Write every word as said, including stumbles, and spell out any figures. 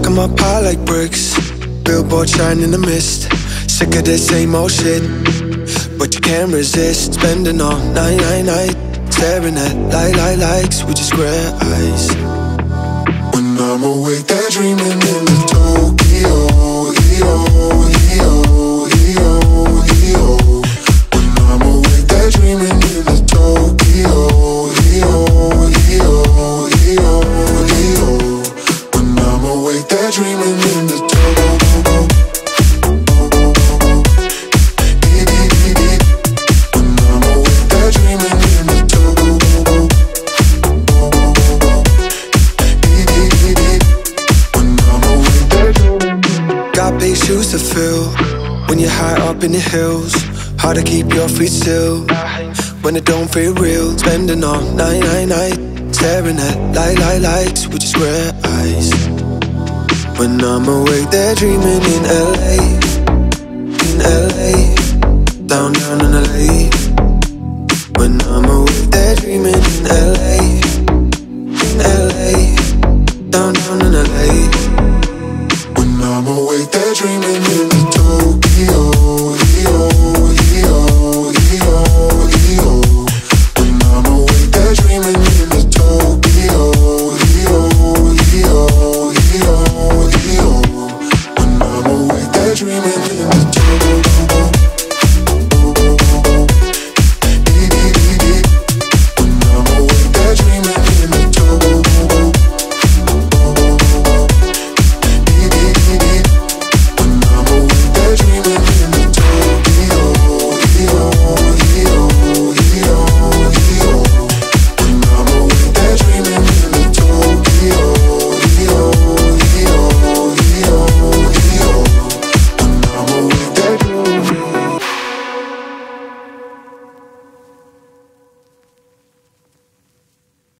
them up high like bricks. Billboard shine in the mist. Sick of the same old shit, but you can't resist. Spending all night, night, night, staring at light, light, lights with your square eyes. When I'm awake, daydreaming in the Tokyo, E O, E O, E O, E O. When I'm awake, daydreaming in the Tokyo, E O, E O, E O, E O. When I'm awake, daydreaming in the Tokyo. Shoes to fill when you're high up in the hills. Hard to keep your feet still when it don't feel real. Spending all night, night, night, staring at light, light, lights with your square eyes. When I'm awake, they're dreaming in L A, in L A, down, down in L A. When I'm awake, they're dreaming in L A.